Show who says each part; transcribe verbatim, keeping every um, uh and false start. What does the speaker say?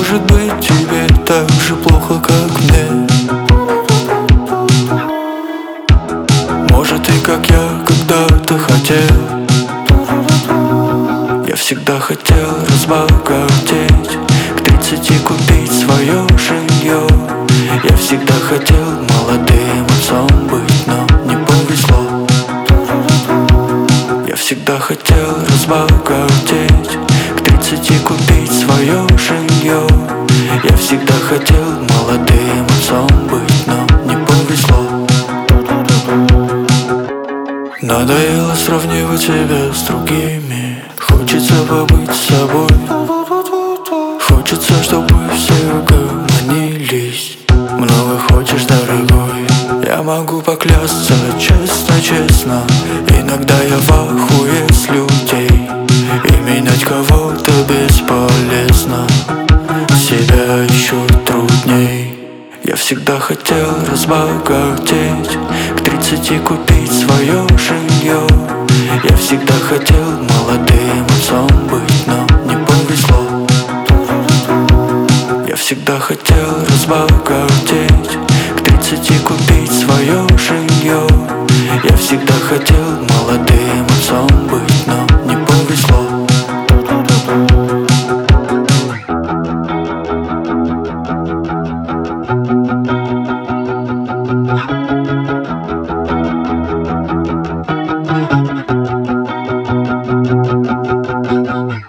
Speaker 1: может быть тебе так же плохо, как мне. Может, ты, как я, когда-то хотел. Я всегда хотел разбогатеть, к тридцати купить свое жилье. Я всегда хотел молодым отцом быть, но не повезло. Я всегда хотел разбогатеть, к тридцати купить свое жилье. Я всегда хотел молодым отцом быть, но не повезло. Надоело сравнивать себя с другими. Хочется побыть собой. Хочется, чтобы все угомонились. Много хочешь, дорогой. Я могу поклясться честно-честно. Иногда я в ахуе с людей. И менять кого-то бесполезно. Себя еще трудней. Я всегда хотел разбогатеть, к тридцати купить свое жилье. Я всегда хотел молодым отцом быть, но не повезло. Я всегда хотел разбогатеть, к тридцати купить свое жилье. Я всегда хотел молодым отцом быть, но не повезло.